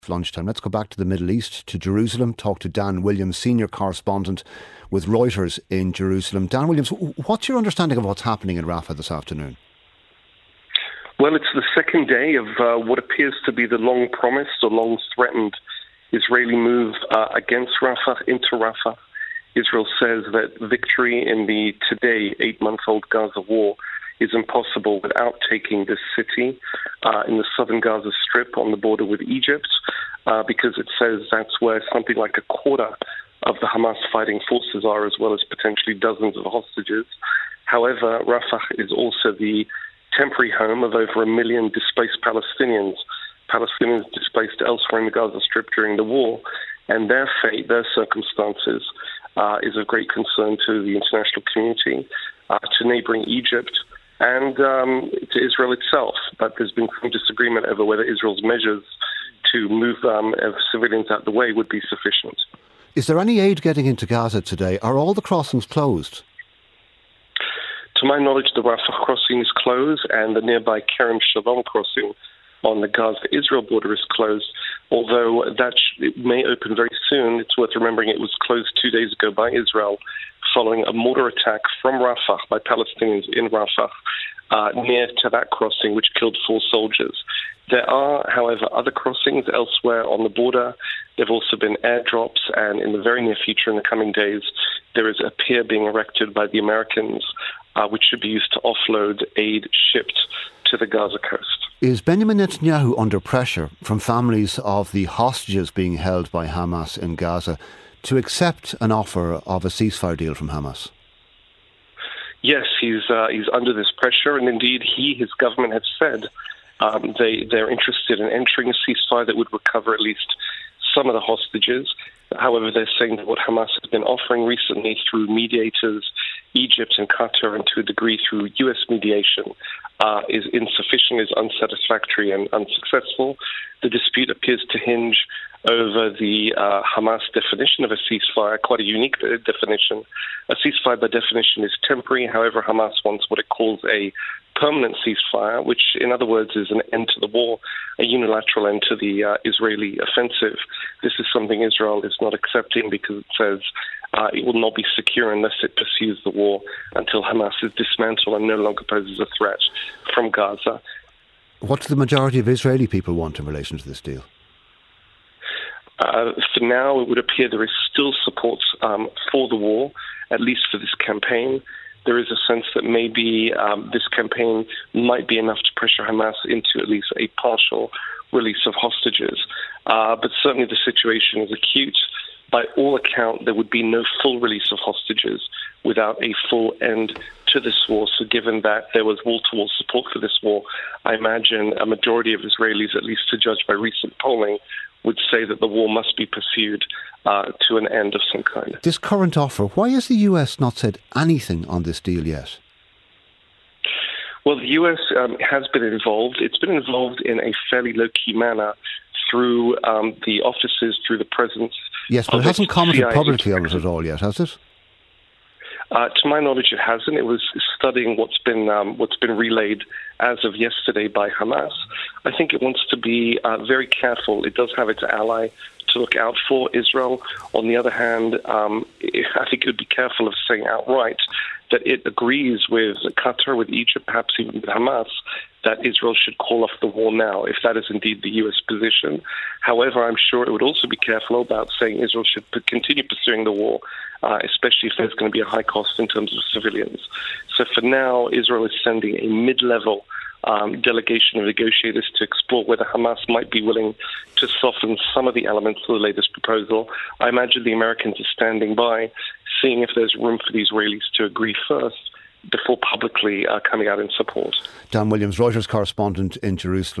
Lunchtime. Let's go back to the Middle East, to Jerusalem, talk to Dan Williams, senior correspondent with Reuters in Jerusalem. Dan Williams, what's your understanding of what's happening in Rafah this afternoon? Well, it's the second day of what appears to be the long-promised or long-threatened Israeli move against Rafah, into Rafah. Israel says that victory in the today 8-month-old Gaza war is impossible without taking this city in the southern Gaza Strip on the border with Egypt, because it says that's where something like a quarter of the Hamas fighting forces are, as well as potentially dozens of hostages. However, Rafah is also the temporary home of over 1 million displaced Palestinians displaced elsewhere in the Gaza Strip during the war, and their fate, their circumstances, is of great concern to the international community, to neighboring Egypt, and to Israel itself. But there's been some disagreement over whether Israel's measures to move civilians out of the way would be sufficient. Is there any aid getting into Gaza today? Are all the crossings closed? To my knowledge, the Rafah crossing is closed, and the nearby Kerem Shalom crossing on the Gaza-Israel border is closed. Although it may open very soon, it's worth remembering it was closed 2 days ago by Israel following a mortar attack from Rafah by Palestinians in Rafah near to that crossing, which killed 4 soldiers. There are, however, other crossings elsewhere on the border. There have also been airdrops, and in the very near future, in the coming days, there is a pier being erected by the Americans, which should be used to offload aid shipped to the Gaza coast. Is Benjamin Netanyahu under pressure from families of the hostages being held by Hamas in Gaza to accept an offer of a ceasefire deal from Hamas? Yes, he's under this pressure, and indeed his government have said they're interested in entering a ceasefire that would recover at least some of the hostages. However, they're saying that what Hamas has been offering recently through mediators, Egypt and Qatar, and to a degree through U.S. mediation, is insufficient, is unsatisfactory and unsuccessful. The dispute appears to hinge over the Hamas definition of a ceasefire, quite a unique definition. A ceasefire, by definition, is temporary. However, Hamas wants what it calls a permanent ceasefire, which, in other words, is an end to the war, a unilateral end to the Israeli offensive. This is something Israel is not accepting because it says it will not be secure unless it pursues the war until Hamas is dismantled and no longer poses a threat from Gaza. What do the majority of Israeli people want in relation to this deal? For now, it would appear there is still support for the war, at least for this campaign. There is a sense that maybe this campaign might be enough to pressure Hamas into at least a partial release of hostages. But certainly the situation is acute. By all account, there would be no full release of hostages without a full end to this war. So given that there was wall-to-wall support for this war, I imagine a majority of Israelis, at least to judge by recent polling, would say that the war must be pursued to an end of some kind. This current offer, why has the US not said anything on this deal yet? Well, the US has been involved. It's been involved in a fairly low-key manner through the offices, through the presence. Yes, but it hasn't commented publicly on it at all yet, has it? To my knowledge, it hasn't. It was studying what's been relayed as of yesterday by Hamas. I think it wants to be very careful. It does have its ally to look out for, Israel. On the other hand, I think it would be careful of saying outright that it agrees with Qatar, with Egypt, perhaps even with Hamas, that Israel should call off the war now, if that is indeed the U.S. position. However, I'm sure it would also be careful about saying Israel should continue pursuing the war, especially if there's going to be a high cost in terms of civilians. So for now, Israel is sending a mid-level delegation of negotiators to explore whether Hamas might be willing to soften some of the elements of the latest proposal. I imagine the Americans are standing by, seeing if there's room for the Israelis to agree first before publicly coming out in support. Dan Williams, Reuters correspondent in Jerusalem.